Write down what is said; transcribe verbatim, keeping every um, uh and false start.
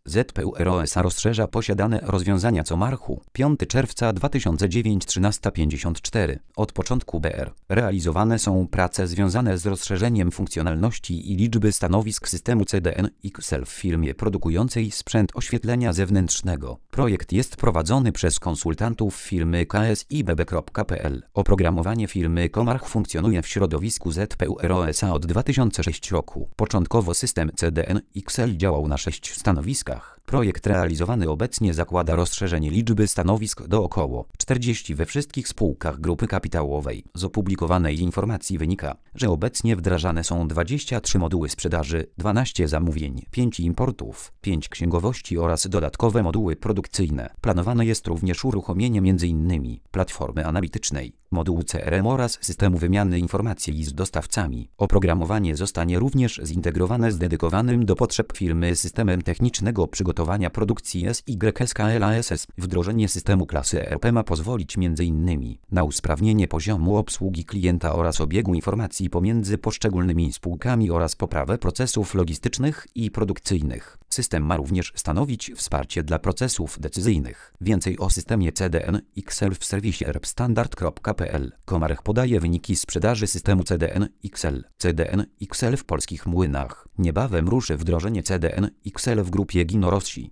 Z P U R O S A rozszerza posiadane rozwiązania Comarchu. piątego czerwca dwa tysiące dziewięć trzynaście pięćdziesiąt cztery. Od początku B R realizowane są prace związane z rozszerzeniem funkcjonalności i liczby stanowisk systemu C D N X L w firmie produkującej sprzęt oświetlenia zewnętrznego. Projekt jest prowadzony przez konsultantów firmy K S I B B kropka P L. Oprogramowanie firmy Comarch funkcjonuje w środowisku Z P U R O S A od dwa tysiące szóstego roku. Początkowo system C D N X L działał na sześciu stanowiskach. Projekt realizowany obecnie zakłada rozszerzenie liczby stanowisk do około czterdziestu we wszystkich spółkach grupy kapitałowej. Z opublikowanej informacji wynika, że obecnie wdrażane są dwadzieścia trzy moduły sprzedaży, dwanaście zamówień, pięć importów, pięć księgowości oraz dodatkowe moduły produkcyjne. Planowane jest również uruchomienie m in platformy analitycznej, modułu C R M oraz systemu wymiany informacji z dostawcami. Oprogramowanie zostanie również zintegrowane z dedykowanym do potrzeb firmy systemem technicznego przygotowania produkcji S Y S K L A S S. Wdrożenie systemu klasy E R P ma pozwolić m in na usprawnienie poziomu obsługi klienta oraz obiegu informacji pomiędzy poszczególnymi spółkami oraz poprawę procesów logistycznych i produkcyjnych. System ma również stanowić wsparcie dla procesów decyzyjnych. Więcej o systemie C D N X L w serwisie erbstandard kropka P L. Comarch podaje wyniki sprzedaży systemu C D N X L. C D N X L w polskich młynach. Niebawem ruszy wdrożenie C D N X L w grupie Gino Rossi.